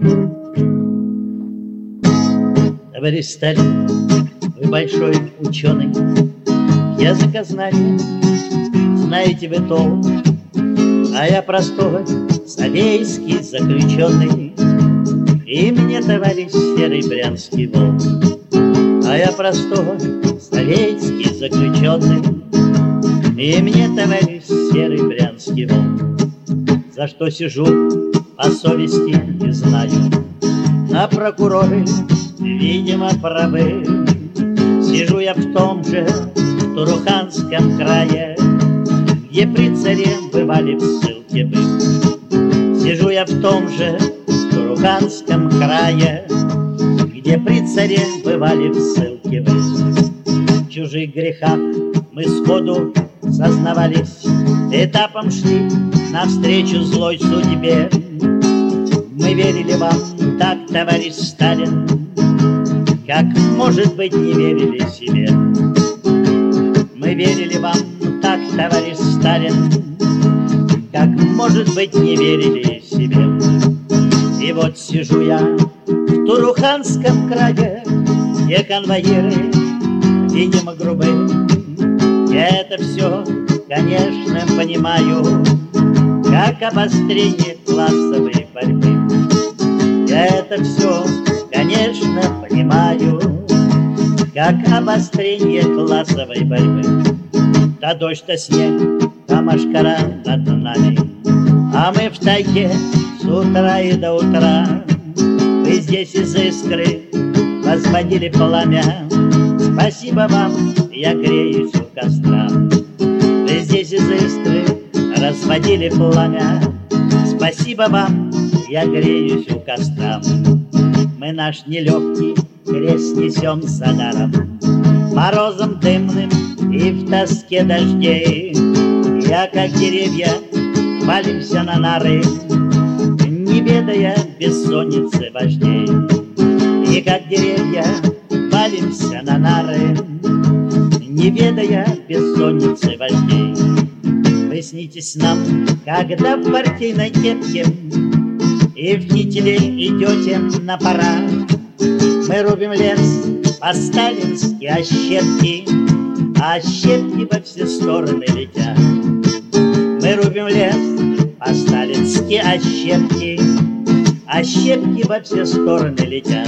Товарищ Сталин, вы большой ученый, языкознание знаете вы толк, а я простой советский заключенный, и мне, товарищ, серый брянский волк. А я простой советский заключенный, и мне, товарищ, серый брянский волк. За что сижу, по совести не знаю, на прокуроры, видимо, правы. Сижу я в том же Туруханском крае, где при царе бывали в ссылке бы. Сижу я в том же Туруханском крае, где при царе бывали в ссылке бы. В чужих грехах мы сходу сознавались, этапом шли навстречу злой судьбе. Мы верили вам так, товарищ Сталин, как, может быть, не верили себе. Мы верили вам так, товарищ Сталин, как, может быть, не верили себе. И вот сижу я в Туруханском крае, где конвоиры, видимо, грубые. Я это все, конечно, понимаю, как обострение классовой борьбы. Я это все, конечно, понимаю, как обострение классовой борьбы. То дождь, то снег, то мошкара над нами, а мы в тайге с утра и до утра. Вы здесь из искры возводили пламя, спасибо вам, я греюсь у костра. Вы здесь из искры разводили пламя, спасибо вам, я греюсь у костра. Мы наш нелегкий крест несем с даром, морозом дымным и в тоске дождей. Я, как деревья, валимся на нары, не ведая бессонницы вождей. И как деревья валимся на нары, не ведая бессонницы вождей. Вы снитесь нам, когда в партийной кепке и в кителе идете на парад. Мы рубим лес по-сталински, а щепки во все стороны летят. Мы рубим лес по-сталински, а щепки во все стороны летят.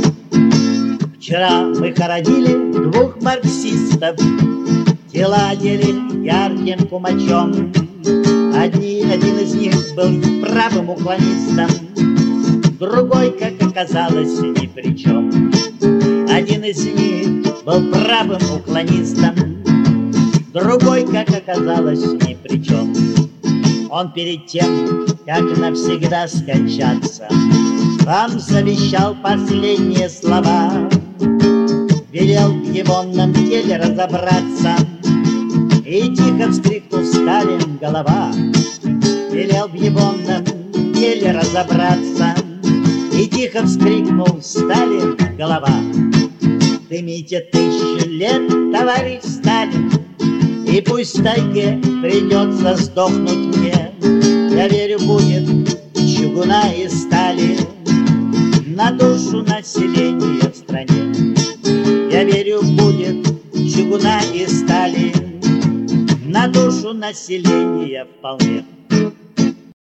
Вчера мы хоронили двух марксистов, тела одели ярким кумачом. Один из них был правым уклонистом, другой, как оказалось, ни при чем. Один из них был правым уклонистом, другой, как оказалось, ни при чем. Он перед тем, как навсегда скончаться, вам завещал последние слова. Велел в егонном теле разобраться, и тихо вскрикнул Сталин: голова. Велел в егонном теле разобраться, и тихо вскрикнул Сталин: голова. Дымите 1000 лет, товарищ Сталин, и пусть в тайге придется сдохнуть мне. Я верю, будет чугуна и стали на душу населения в стране. Я верю, будет чугуна и стали на душу населения вполне.